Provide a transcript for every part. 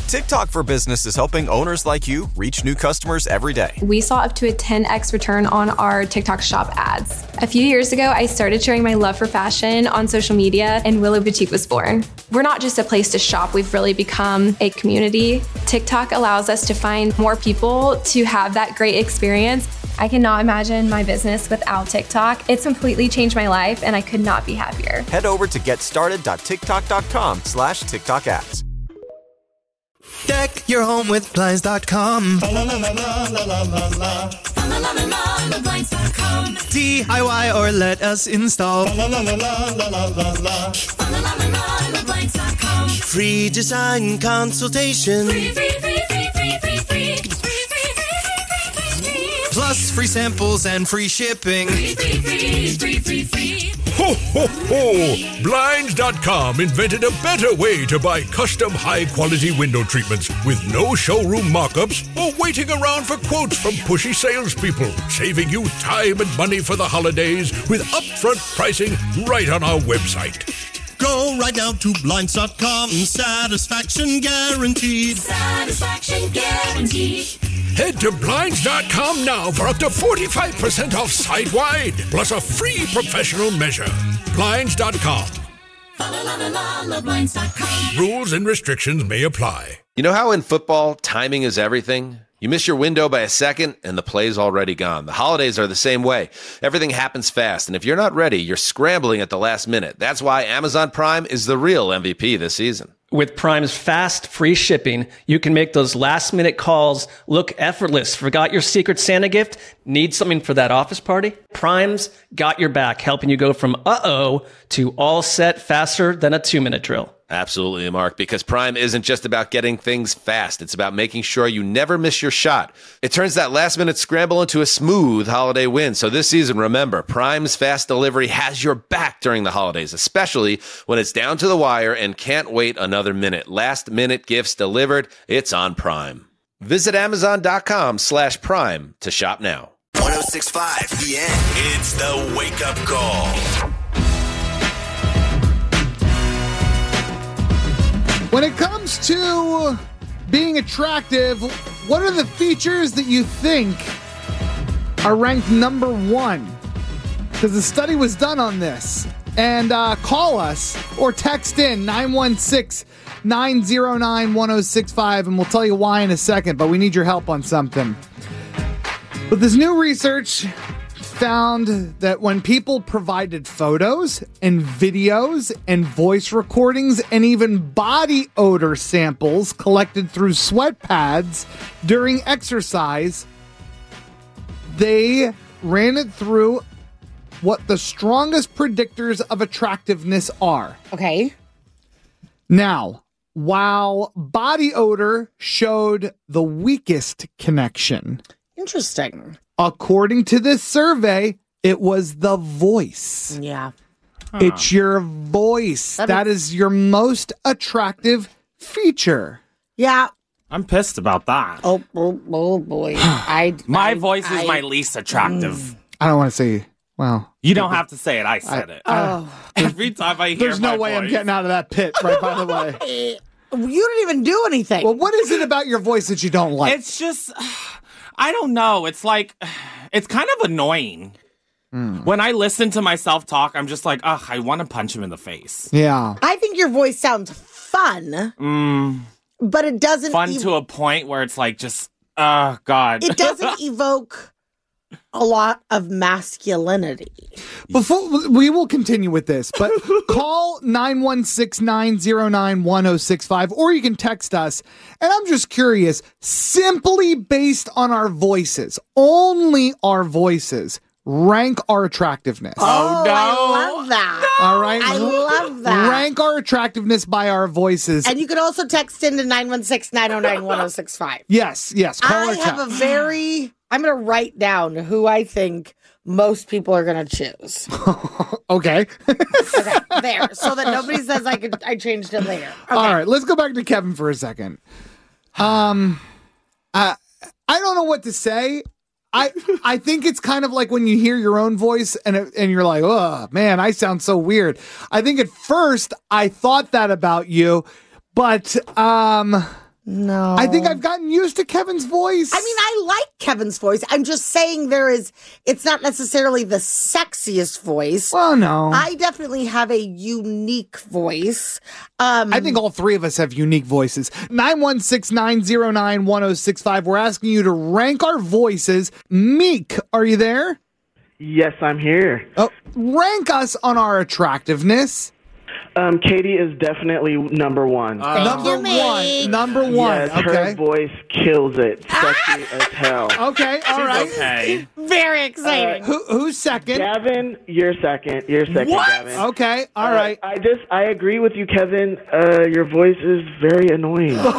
TikTok for Business is helping owners like you reach new customers every day. We saw up to a 10x return on our TikTok shop ads. A few years ago, I started sharing my love for fashion on social media, and Willow Boutique was born. We're not just a place to shop, we've really become a community. TikTok allows us to find more people to have that great experience. I cannot imagine my business without TikTok. It's completely changed my life, and I could not be happier. Head over to getstarted.tiktok.com/TikTok ads. Deck your home with Blinds.com. DIY or let us install. Free design consultation. Plus free samples and free shipping. Ho, ho, ho! Blinds.com invented a better way to buy custom high-quality window treatments with no showroom mock-ups or waiting around for quotes from pushy salespeople, saving you time and money for the holidays with upfront pricing right on our website. Go right now to Blinds.com. Satisfaction guaranteed. Satisfaction guaranteed. Head to Blinds.com now for up to 45% off site-wide, plus a free professional measure. Blinds.com. Blinds.com. Rules and restrictions may apply. You know how in football, timing is everything? You miss your window by a second, and the play's already gone. The holidays are the same way. Everything happens fast, and if you're not ready, you're scrambling at the last minute. That's why Amazon Prime is the real MVP this season. With Prime's fast, free shipping, you can make those last-minute calls look effortless. Forgot your Secret Santa gift? Need something for that office party? Prime's got your back, helping you go from uh-oh to all set faster than a 2-minute drill. Absolutely, Mark, because Prime isn't just about getting things fast. It's about making sure you never miss your shot. It turns that last-minute scramble into a smooth holiday win. So this season, remember, Prime's fast delivery has your back during the holidays, especially when it's down to the wire and can't wait another minute. Last-minute gifts delivered, it's on Prime. Visit Amazon.com/Prime to shop now. 106.5 The End. It's the wake-up call. When it comes to being attractive, what are the features that you think are ranked number one? Because the study was done on this. And call us or text in 916-909-1065, and we'll tell you why in a second, but we need your help on something. But this new research found that when people provided photos and videos and voice recordings and even body odor samples collected through sweat pads during exercise, they ran it through what the strongest predictors of attractiveness are. Okay. Now, while body odor showed the weakest connection. Interesting. According to this survey, it was the voice. Yeah. It's your voice. That is your most attractive feature. Yeah. I'm pissed about that. Oh boy. My voice is my least attractive. I don't want to say, well. You don't have to say it. I said it. Every time I hear There's no my way voice. I'm getting out of that pit, right, by the way. You didn't even do anything. Well, what is it about your voice that you don't like? It's just, I don't know. It's like, it's kind of annoying. When I listen to myself talk, I'm just like, ugh, I want to punch him in the face. Yeah. I think your voice sounds fun, but it doesn't... Fun to a point where it's like just, oh, God. It doesn't evoke a lot of masculinity. Before we will continue with this, but call 916-909-1065, or you can text us. And I'm just curious, simply based on our voices, only our voices, rank our attractiveness. Oh, no. I love that. No. All right. I love that. Rank our attractiveness by our voices. And you could also text into 916-909-1065. Yes. Call I or have text. a very... I'm going to write down who I think most people are going to choose. Okay. Okay, there. So that nobody says I changed it later. Okay. All right, let's go back to Kevin for a second. I don't know what to say. I think it's kind of like when you hear your own voice and you're like, oh, man, I sound so weird. I think at first I thought that about you, but No. I think I've gotten used to Kevin's voice. I mean, I like Kevin's voice. I'm just saying it's not necessarily the sexiest voice. Well, no. I definitely have a unique voice. I think all three of us have unique voices. 916-909-1065. We're asking you to rank our voices. Meek, are you there? Yes, I'm here. Oh, rank us on our attractiveness. Katie is definitely number one. Number one. Yes, Okay. her voice kills it. Sexy as hell. Okay, all right. Okay. Very exciting. Who's second? Gavin, you're second. You're second, What? Gavin. Okay, all right. I agree with you, Kevin. Your voice is very annoying. Ew.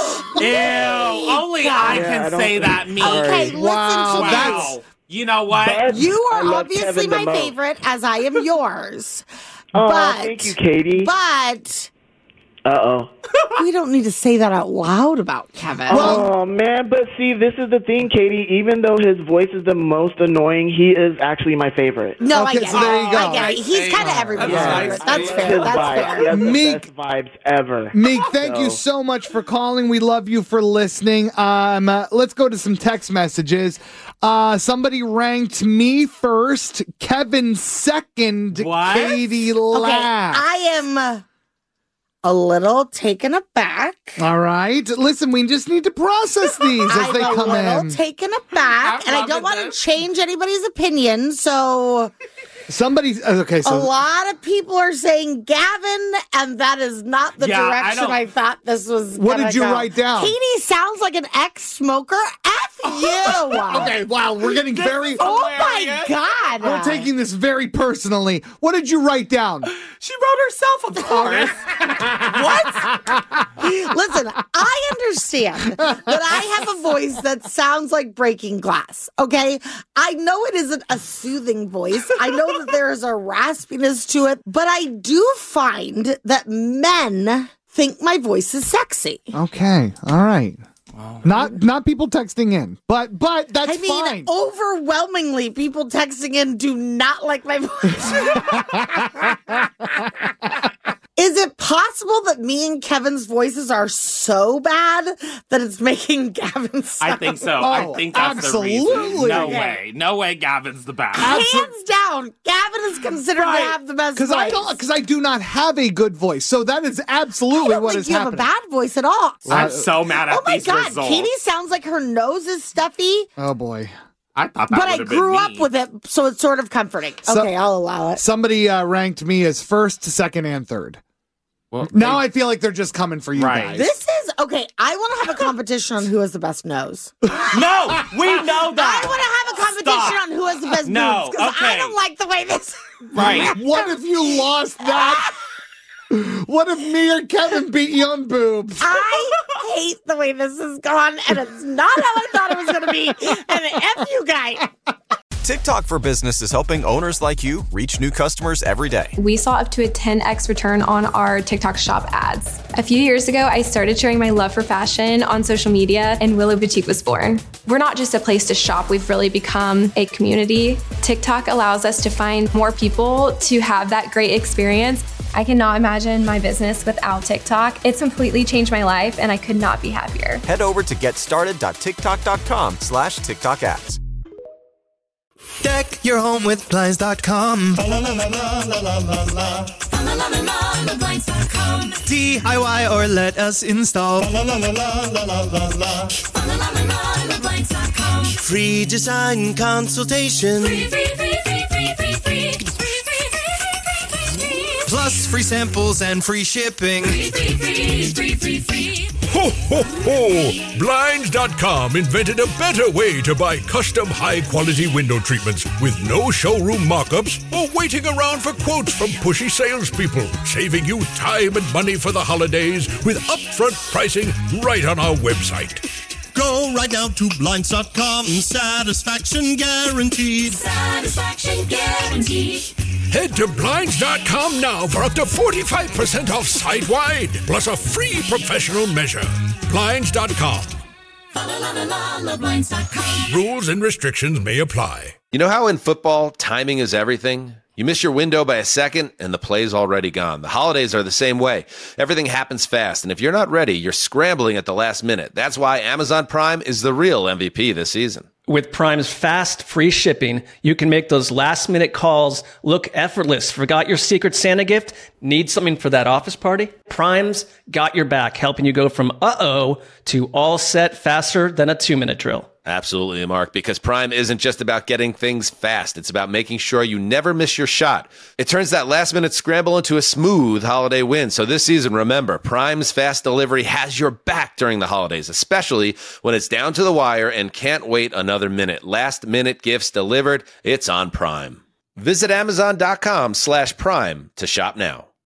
Only I can say that, me. Okay, listen Wow, to Wow. this. You know what? But You I are love obviously Kevin the my most. favorite, as I am yours. Oh, But, thank you, Katie. But Uh-oh. we don't need to say that out loud about Kevin. Oh, man, but see, this is the thing, Katie. Even though his voice is the most annoying, he is actually my favorite. no, Okay, I get so it. there you go. I get it. He's kind of everybody's That's favorite. nice. That's fair. His That's vibes. He fair. has the Meek. best vibes ever. Meek, thank you so much for calling. We love you for listening. Let's go to some text messages. Somebody ranked me first, Kevin second, What? Katie Okay, last. I am a little taken aback. All right. Listen, we just need to process these as I'm they a come little in. taken aback, I'm and I don't loving want this. to change anybody's opinion. So Somebody, okay, a so lot of people are saying Gavin, and that is not the Yeah, I direction don't- I thought this was. What gonna did you go. write down? Katie sounds like an ex-smoker. F you. okay, wow, we're getting very. Oh my Hilarious. God. We're taking this very personally. What did you write down? She wrote herself, of course. What? Listen, I understand that I have a voice that sounds like breaking glass, okay? I know it isn't a soothing voice. I know that there is a raspiness to it, but I do find that men think my voice is sexy. Okay, all right. Not people texting in, but that's I mean, fine. overwhelmingly, people texting in do not like my voice. Is it possible that me and Kevin's voices are so bad that it's making Gavin suck? I think so. Oh, I think that's absolutely. the reason. No Okay. way. No way Gavin's the best. Hands down, Gavin is considered to have the best voice. Because I do not have a good voice, so that is I absolutely don't what think is you happening. have a bad voice at all. I'm so mad at Oh my these God, results. Katie sounds like her nose is stuffy, Oh boy! I thought that but I would have been grew me. up with it, so it's sort of comforting. So- Okay, I'll allow it. Somebody ranked me as first, second, and third. Well, Now I feel like they're just coming for you Right. guys. This is okay. I want to have a competition on who has the best nose. No, we know that. I want to have a competition Stop. on who has the best No, boobs because I okay. don't like the way this. Right. What if you lost that? What if me or Kevin beat you on boobs? I hate the way this has gone, and it's not how I thought it was going to be. And F you guys. TikTok for Business is helping owners like you reach new customers every day. We saw up to a 10x return on our TikTok shop ads. A few years ago, I started sharing my love for fashion on social media, and Willow Boutique was born. We're not just a place to shop, we've really become a community. TikTok allows us to find more people to have that great experience. I cannot imagine my business without TikTok. It's completely changed my life, and I could not be happier. Head over to getstarted.tiktok.com/TikTok ads. Deck your home with Blinds.com. DIY or let us install. Free design consultation. Plus free samples and free shipping. Ho, ho, ho! Blinds.com invented a better way to buy custom high-quality window treatments with no showroom mock-ups or waiting around for quotes from pushy salespeople, saving you time and money for the holidays with upfront pricing right on our website. Go right now to Blinds.com. Satisfaction guaranteed. Satisfaction guaranteed. Head to Blinds.com now for up to 45% off site-wide, plus a free professional measure. Blinds.com. Blinds.com. Rules and restrictions may apply. You know how in football, timing is everything? You miss your window by a second, and the play's already gone. The holidays are the same way. Everything happens fast, and if you're not ready, you're scrambling at the last minute. That's why Amazon Prime is the real MVP this season. With Prime's fast, free shipping, you can make those last-minute calls look effortless. Forgot your Secret Santa gift? Need something for that office party? Prime's got your back, helping you go from uh-oh to all set faster than a 2-minute drill. Absolutely, Mark, because Prime isn't just about getting things fast. It's about making sure you never miss your shot. It turns that last-minute scramble into a smooth holiday win. So this season, remember, Prime's fast delivery has your back during the holidays, especially when it's down to the wire and can't wait another minute. Last-minute gifts delivered. It's on Prime. Visit Amazon.com/Prime to shop now.